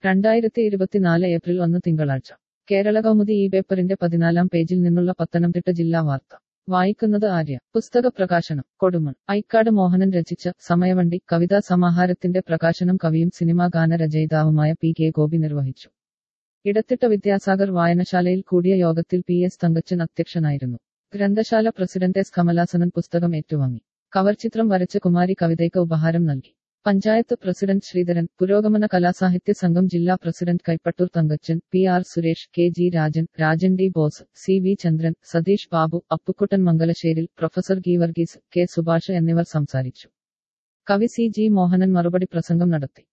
2024 April 1 തിങ്കളാഴ്ച കേരള കൗമുദി ഈ പേപ്പറിന്റെ 14-ാം പേജിൽ നിന്നുള്ള പത്തനംതിട്ട ജില്ലാ വാർത്ത വായിക്കുന്നത് ആര്യ. പുസ്തക പ്രകാശനം കൊടുമൺ. ഐക്കാട് മോഹനൻ രചിച്ച സമയവണ്ടി കവിതാ സമാഹാരത്തിന്റെ പ്രകാശനം കവിയും സിനിമാ ഗാന രചയിതാവുമായ പി.കെ. ഗോപി നിർവഹിച്ചു. ഇടത്തിട്ട വിദ്യാസാഗർ വായനശാലയിൽ കൂടിയ യോഗത്തിൽ പി.എസ്. തങ്കച്ചൻ അധ്യക്ഷനായിരുന്നു. ഗ്രന്ഥശാല പ്രസിഡന്റ് എസ്. കമലാസനൻ പുസ്തകം ഏറ്റുവാങ്ങി. കവർ ചിത്രം വരച്ച കുമാരി കവിതയ്ക്ക് ഉപഹാരം നൽകി. പഞ്ചായത്ത് പ്രസിഡന്റ് ശ്രീധരൻ, പുരോഗമന കലാസാഹിത്യ സംഘം ജില്ലാ president Kaipattoor Thankachan, P R. Suresh, K G. Rajan, Rajan D Bose, C V. Chandran, Satheesh Babu, Appukuttan Mangalasseril, professor Geevarghese, K. Subhash എന്നിവർ സംസാരിച്ചു. കവി സി.ജി. മോഹനൻ മറുപടി പ്രസംഗം നടത്തി.